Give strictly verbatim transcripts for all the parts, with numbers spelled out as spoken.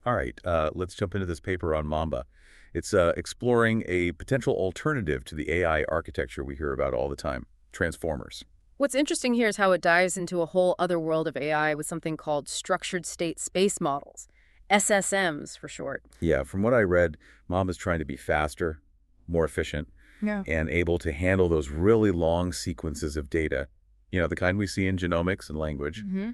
All right, uh, let's jump into this paper on Mamba. It's uh, exploring a potential alternative to the A I architecture we hear about all the time, transformers. What's interesting here is how it dives into a whole other world of A I with something called structured state space models, S S Ms for short. Yeah, from what I read, Mamba's trying to be faster, more efficient, Yeah. and able to handle those really long sequences of data, you know, the kind we see in genomics and language, hmm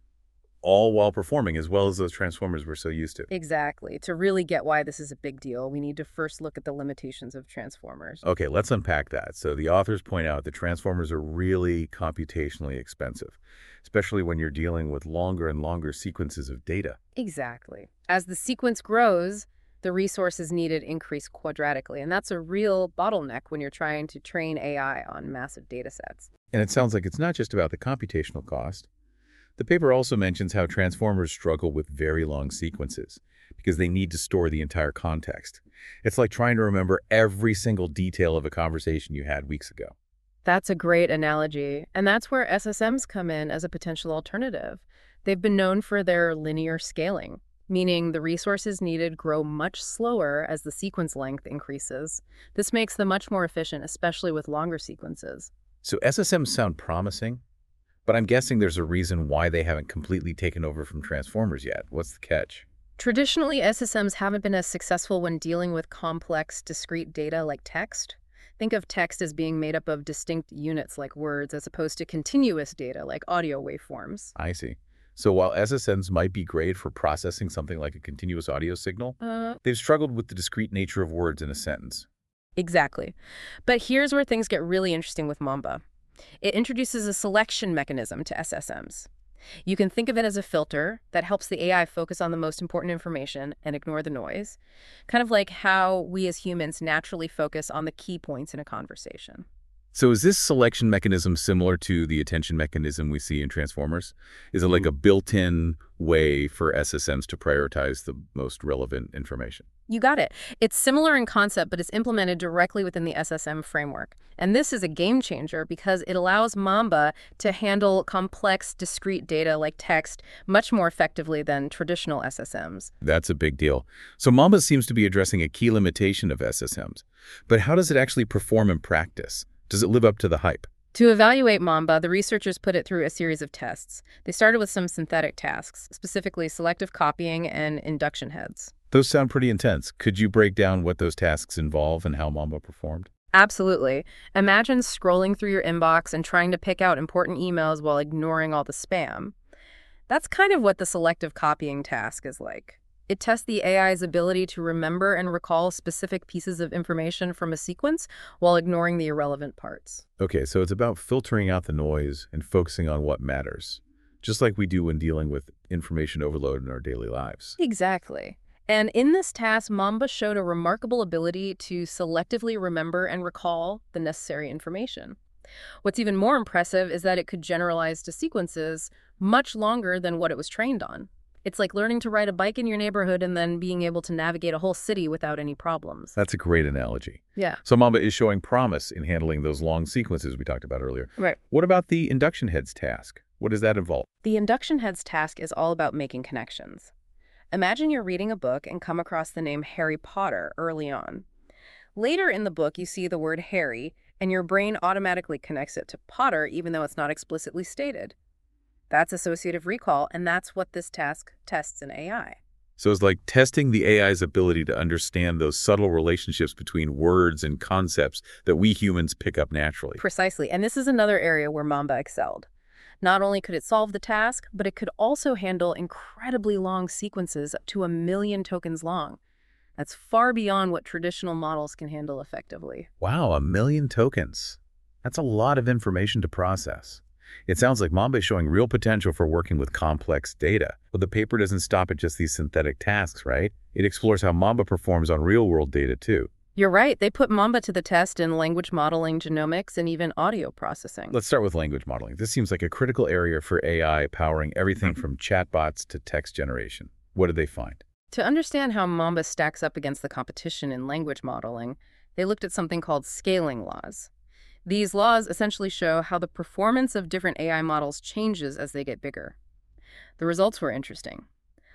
all while performing as well as those transformers we're so used to. Exactly. To really get why this is a big deal, we need to first look at the limitations of transformers. Okay, let's unpack that. So the authors point out that transformers are really computationally expensive, especially when you're dealing with longer and longer sequences of data. Exactly. As the sequence grows, the resources needed increase quadratically, and that's a real bottleneck when you're trying to train A I on massive data sets. And it sounds like it's not just about the computational cost. The paper also mentions how transformers struggle with very long sequences because they need to store the entire context. It's like trying to remember every single detail of a conversation you had weeks ago. That's a great analogy, and that's where S S Ms come in as a potential alternative. They've been known for their linear scaling, meaning the resources needed grow much slower as the sequence length increases. This makes them much more efficient, especially with longer sequences. So S S Ms sound promising, but I'm guessing there's a reason why they haven't completely taken over from transformers yet. What's the catch? Traditionally, S S Ms haven't been as successful when dealing with complex, discrete data like text. Think of text as being made up of distinct units like words as opposed to continuous data like audio waveforms. I see. So while S S Ms might be great for processing something like a continuous audio signal, Uh, they've struggled with the discrete nature of words in a sentence. exactly. But here's where things get really interesting with Mamba. It introduces a selection mechanism to S S Ms. You can think of it as a filter that helps the A I focus on the most important information and ignore the noise, kind of like how we as humans naturally focus on the key points in a conversation. So is this selection mechanism similar to the attention mechanism we see in Transformers? Is it like a built-in way for S S Ms to prioritize the most relevant information? You got it. It's similar in concept, but it's implemented directly within the S S M framework. And this is a game changer because it allows Mamba to handle complex, discrete data like text much more effectively than traditional S S Ms. That's a big deal. So Mamba seems to be addressing a key limitation of S S Ms. But how does it actually perform in practice? Does it live up to the hype? To evaluate Mamba, the researchers put it through a series of tests. They started with some synthetic tasks, specifically selective copying and induction heads. Those sound pretty intense. Could you break down what those tasks involve and how Mamba performed? Absolutely. Imagine scrolling through your inbox and trying to pick out important emails while ignoring all the spam. That's kind of what the selective copying task is like. It tests the A I's ability to remember and recall specific pieces of information from a sequence while ignoring the irrelevant parts. Okay, so it's about filtering out the noise and focusing on what matters, just like we do when dealing with information overload in our daily lives. Exactly. And in this task, Mamba showed a remarkable ability to selectively remember and recall the necessary information. What's even more impressive is that it could generalize to sequences much longer than what it was trained on. It's like learning to ride a bike in your neighborhood and then being able to navigate a whole city without any problems. That's a great analogy. Yeah, So Mamba is showing promise in handling those long sequences we talked about earlier. right. What about the induction heads task? What does that involve? The induction heads task is all about making connections. Imagine you're reading a book and come across the name Harry Potter early on. Later in the book, you see the word Harry, and your brain automatically connects it to Potter even though it's not explicitly stated. That's associative recall, and that's what this task tests in A I. So it's like testing the A I's ability to understand those subtle relationships between words and concepts that we humans pick up naturally. Precisely, and this is another area where Mamba excelled. Not only could it solve the task, but it could also handle incredibly long sequences up to a million tokens long. That's far beyond what traditional models can handle effectively. Wow, a million tokens. That's a lot of information to process. It sounds like Mamba is showing real potential for working with complex data. But the paper doesn't stop at just these synthetic tasks, right? It explores how Mamba performs on real-world data, too. You're right, they put Mamba to the test in language modeling, genomics, and even audio processing. Let's start with language modeling. This seems like a critical area for A I powering everything from chatbots to text generation. What did they find? To understand how Mamba stacks up against the competition in language modeling, they looked at something called scaling laws. These laws essentially show how the performance of different A I models changes as they get bigger. The results were interesting.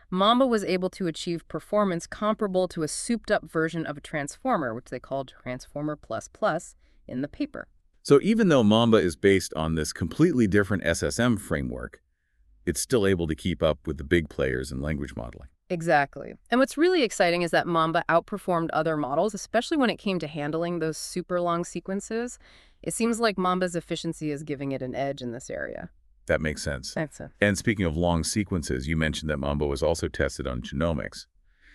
Mamba was able to achieve performance comparable to a souped-up version of a transformer, which they called Transformer Plus Plus in the paper. So even though Mamba is based on this completely different S S M framework, it's still able to keep up with the big players in language modeling. Exactly. And what's really exciting is that Mamba outperformed other models, especially when it came to handling those super long sequences. It seems like Mamba's efficiency is giving it an edge in this area. That makes sense. That's it. And speaking of long sequences, you mentioned that Mamba was also tested on genomics.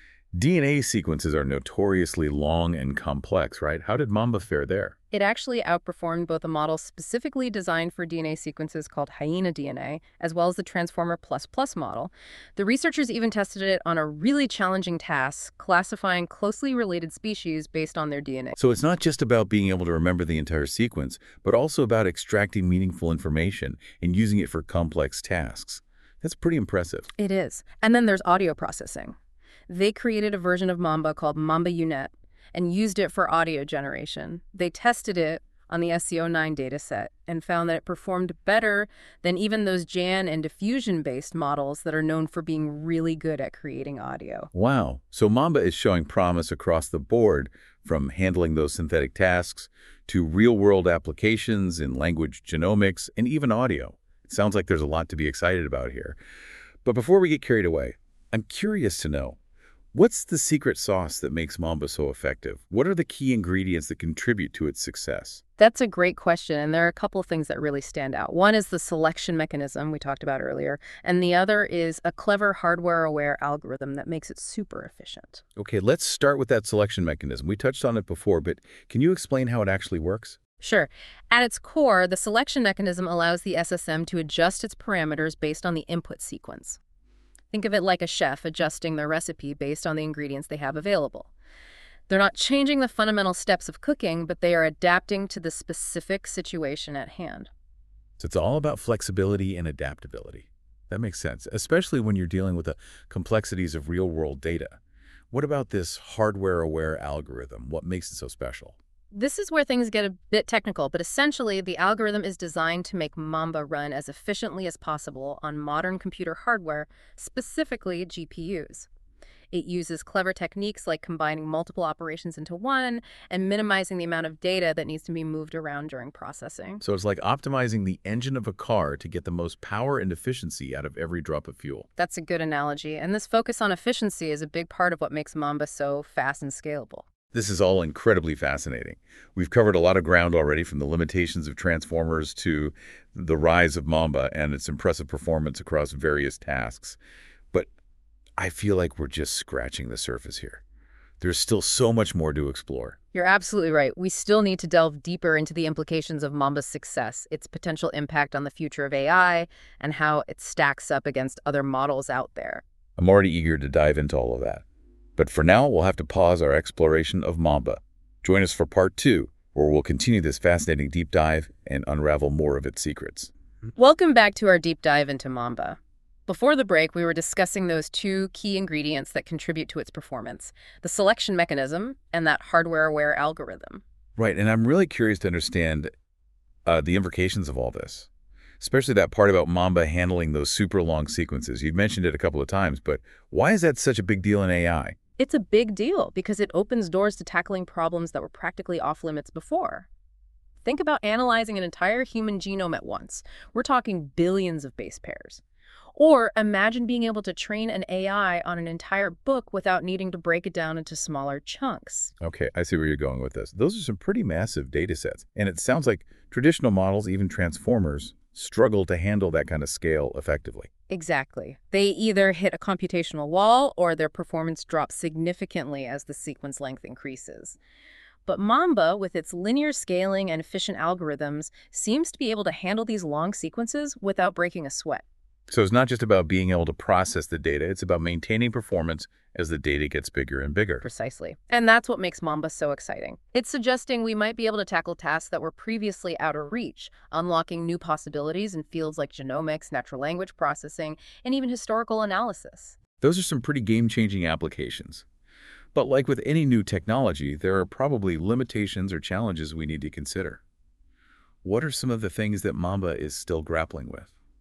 D N A sequences are notoriously long and complex, right? How did Mamba fare there? It actually outperformed both a model specifically designed for D N A sequences called Hyena D N A, as well as the Transformer Plus Plus model. The researchers even tested it on a really challenging task, classifying closely related species based on their D N A. So it's not just about being able to remember the entire sequence, but also about extracting meaningful information and using it for complex tasks. That's pretty impressive. It is. And then there's audio processing. They created a version of Mamba called Mamba U Net and used it for audio generation. They tested it on the S C O nine dataset and found that it performed better than even those Jan and diffusion-based models that are known for being really good at creating audio. Wow. So Mamba is showing promise across the board, from handling those synthetic tasks to real-world applications in language genomics and even audio. It sounds like there's a lot to be excited about here. But before we get carried away, I'm curious to know, what's the secret sauce that makes Mamba so effective? What are the key ingredients that contribute to its success? That's a great question, and there are a couple of things that really stand out. One is the selection mechanism we talked about earlier, and the other is a clever hardware-aware algorithm that makes it super efficient. Okay, let's start with that selection mechanism. We touched on it before, but can you explain how it actually works? Sure. At its core, the selection mechanism allows the S S M to adjust its parameters based on the input sequence. Think of it like a chef adjusting their recipe based on the ingredients they have available. They're not changing the fundamental steps of cooking, but they are adapting to the specific situation at hand. So it's all about flexibility and adaptability. That makes sense, especially when you're dealing with the complexities of real-world data. What about this hardware-aware algorithm? What makes it so special? This is where things get a bit technical, but essentially the algorithm is designed to make Mamba run as efficiently as possible on modern computer hardware, specifically G P Us. It uses clever techniques like combining multiple operations into one and minimizing the amount of data that needs to be moved around during processing. So it's like optimizing the engine of a car to get the most power and efficiency out of every drop of fuel. That's a good analogy, and this focus on efficiency is a big part of what makes Mamba so fast and scalable. This is all incredibly fascinating. We've covered a lot of ground already, from the limitations of transformers to the rise of Mamba and its impressive performance across various tasks. But I feel like we're just scratching the surface here. There's still so much more to explore. You're absolutely right. We still need to delve deeper into the implications of Mamba's success, its potential impact on the future of A I, and how it stacks up against other models out there. I'm already eager to dive into all of that. But for now, we'll have to pause our exploration of Mamba. Join us for part two, where we'll continue this fascinating deep dive and unravel more of its secrets. Welcome back to our deep dive into Mamba. Before the break, we were discussing those two key ingredients that contribute to its performance, the selection mechanism and that hardware-aware algorithm. Right, and I'm really curious to understand uh, the implications of all this, especially that part about Mamba handling those super long sequences. You've mentioned it a couple of times, but why is that such a big deal in A I? It's a big deal because it opens doors to tackling problems that were practically off-limits before. Think about analyzing an entire human genome at once. We're talking billions of base pairs. Or imagine being able to train an A I on an entire book without needing to break it down into smaller chunks. Okay, I see where you're going with this. Those are some pretty massive data sets. And it sounds like traditional models, even transformers, struggle to handle that kind of scale effectively. Exactly. They either hit a computational wall or their performance drops significantly as the sequence length increases. But Mamba, with its linear scaling and efficient algorithms, seems to be able to handle these long sequences without breaking a sweat. So it's not just about being able to process the data, it's about maintaining performance as the data gets bigger and bigger. Precisely. And that's what makes Mamba so exciting. It's suggesting we might be able to tackle tasks that were previously out of reach, unlocking new possibilities in fields like genomics, natural language processing, and even historical analysis. Those are some pretty game-changing applications. But like with any new technology, there are probably limitations or challenges we need to consider. What are some of the things that Mamba is still grappling with?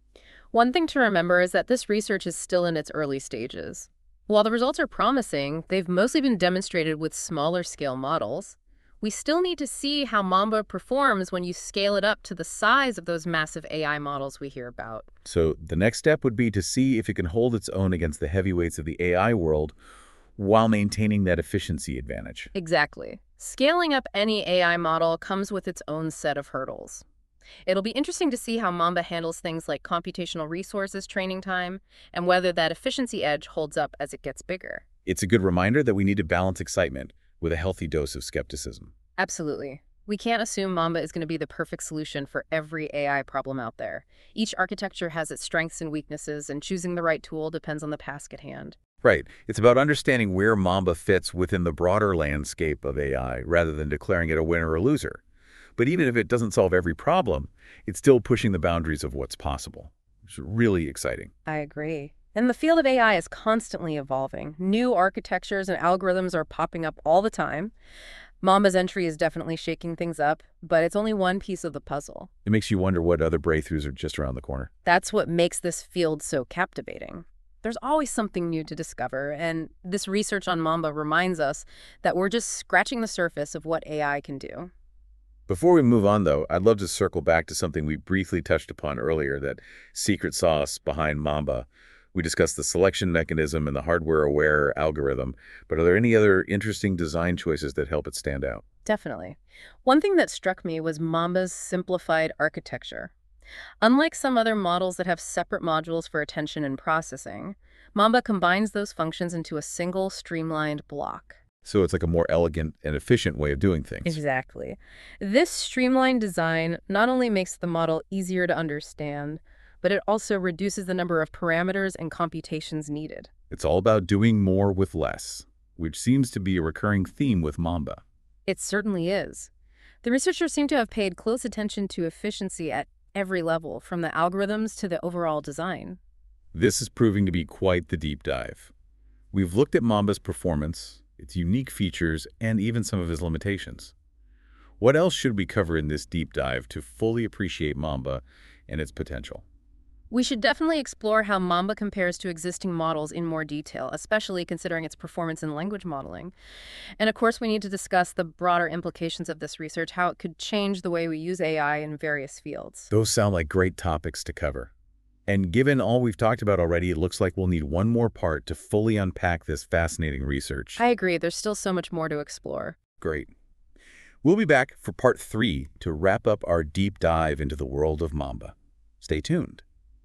One thing to remember is that this research is still in its early stages. While the results are promising, they've mostly been demonstrated with smaller scale models. We still need to see how Mamba performs when you scale it up to the size of those massive A I models we hear about. So the next step would be to see if it can hold its own against the heavyweights of the A I world while maintaining that efficiency advantage. Exactly. Scaling up any A I model comes with its own set of hurdles. It'll be interesting to see how Mamba handles things like computational resources training time and whether that efficiency edge holds up as it gets bigger. It's a good reminder that we need to balance excitement with a healthy dose of skepticism. Absolutely. We can't assume Mamba is going to be the perfect solution for every A I problem out there. Each architecture has its strengths and weaknesses, and choosing the right tool depends on the task at hand. Right. It's about understanding where Mamba fits within the broader landscape of A I rather than declaring it a winner or loser. But even if it doesn't solve every problem, it's still pushing the boundaries of what's possible. It's really exciting. I agree. And the field of A I is constantly evolving. New architectures and algorithms are popping up all the time. Mamba's entry is definitely shaking things up, but it's only one piece of the puzzle. It makes you wonder what other breakthroughs are just around the corner. That's what makes this field so captivating. There's always something new to discover, and this research on Mamba reminds us that we're just scratching the surface of what A I can do. Before we move on, though, I'd love to circle back to something we briefly touched upon earlier, that secret sauce behind Mamba. We discussed the selection mechanism and the hardware-aware algorithm, but are there any other interesting design choices that help it stand out? Definitely. One thing that struck me was Mamba's simplified architecture. Unlike some other models that have separate modules for attention and processing, Mamba combines those functions into a single streamlined block. So it's like a more elegant and efficient way of doing things. Exactly. This streamlined design not only makes the model easier to understand, but it also reduces the number of parameters and computations needed. It's all about doing more with less, which seems to be a recurring theme with Mamba. It certainly is. The researchers seem to have paid close attention to efficiency at every level, from the algorithms to the overall design. This is proving to be quite the deep dive. We've looked at Mamba's performance, its unique features, and even some of its limitations. What else should we cover in this deep dive to fully appreciate Mamba and its potential? We should definitely explore how Mamba compares to existing models in more detail, especially considering its performance in language modeling. And of course, we need to discuss the broader implications of this research, how it could change the way we use A I in various fields. Those sound like great topics to cover. And given all we've talked about already, it looks like we'll need one more part to fully unpack this fascinating research. I agree. There's still so much more to explore. Great. We'll be back for part three to wrap up our deep dive into the world of Mamba. Stay tuned.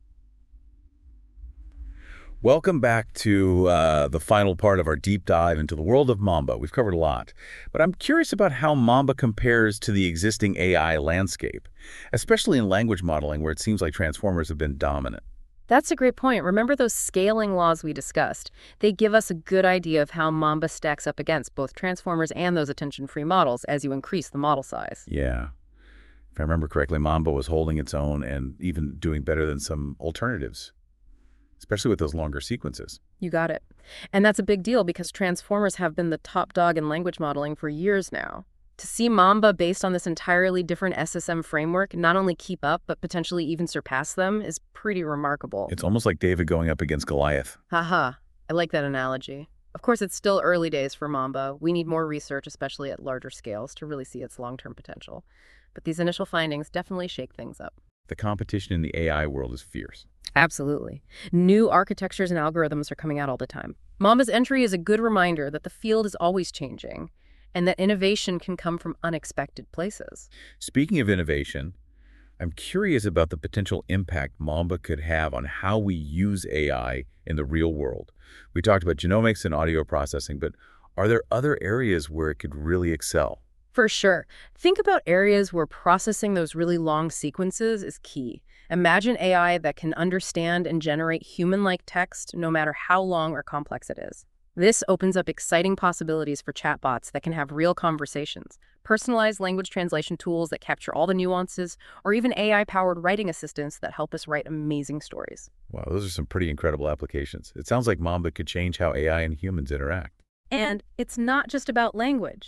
Welcome back to uh, the final part of our deep dive into the world of Mamba. We've covered a lot, but I'm curious about how Mamba compares to the existing A I landscape, especially in language modeling where it seems like transformers have been dominant. That's a great point. Remember those scaling laws we discussed? They give us a good idea of how Mamba stacks up against both transformers and those attention-free models as you increase the model size. Yeah. If I remember correctly, Mamba was holding its own and even doing better than some alternatives, especially with those longer sequences. You got it. And that's a big deal because transformers have been the top dog in language modeling for years now. To see Mamba based on this entirely different S S M framework not only keep up, but potentially even surpass them is pretty remarkable. It's almost like David going up against Goliath. Haha. I like that analogy. Of course, it's still early days for Mamba. We need more research, especially at larger scales, to really see its long-term potential. But these initial findings definitely shake things up. The competition in the A I world is fierce. Absolutely. New architectures and algorithms are coming out all the time. Mamba's entry is a good reminder that the field is always changing and that innovation can come from unexpected places. Speaking of innovation, I'm curious about the potential impact Mamba could have on how we use A I in the real world. We talked about genomics and audio processing, but are there other areas where it could really excel? For sure. Think about areas where processing those really long sequences is key. Imagine A I that can understand and generate human-like text no matter how long or complex it is. This opens up exciting possibilities for chatbots that can have real conversations, personalized language translation tools that capture all the nuances, or even A I-powered writing assistants that help us write amazing stories. Wow, those are some pretty incredible applications. It sounds like Mamba could change how A I and humans interact. And it's not just about language.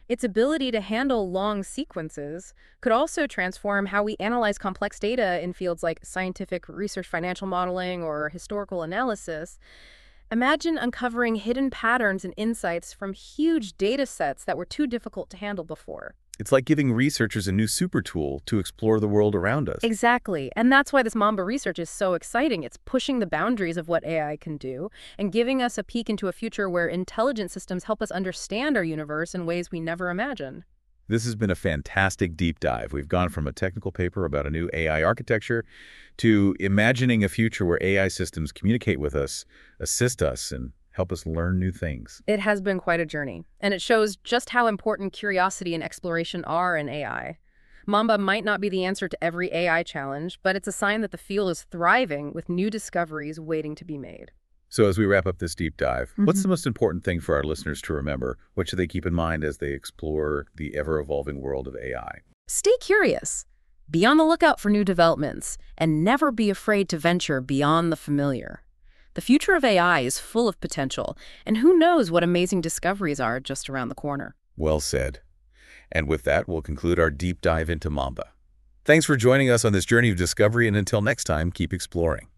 Its ability to handle long sequences could also transform how we analyze complex data in fields like scientific research, financial modeling, or historical analysis. Imagine uncovering hidden patterns and insights from huge data sets that were too difficult to handle before. It's like giving researchers a new super tool to explore the world around us. Exactly. And that's why this Mamba research is so exciting. It's pushing the boundaries of what A I can do and giving us a peek into a future where intelligent systems help us understand our universe in ways we never imagined. This has been a fantastic deep dive. We've gone from a technical paper about a new A I architecture to imagining a future where A I systems communicate with us, assist us, and help us learn new things. It has been quite a journey, and it shows just how important curiosity and exploration are in A I. Mamba might not be the answer to every A I challenge, but it's a sign that the field is thriving with new discoveries waiting to be made. So as we wrap up this deep dive, Mm-hmm. what's the most important thing for our listeners to remember? What should they keep in mind as they explore the ever-evolving world of A I? Stay curious, be on the lookout for new developments, and never be afraid to venture beyond the familiar. The future of A I is full of potential, and who knows what amazing discoveries are just around the corner. Well said. And with that, we'll conclude our deep dive into Mamba. Thanks for joining us on this journey of discovery, and until next time, keep exploring.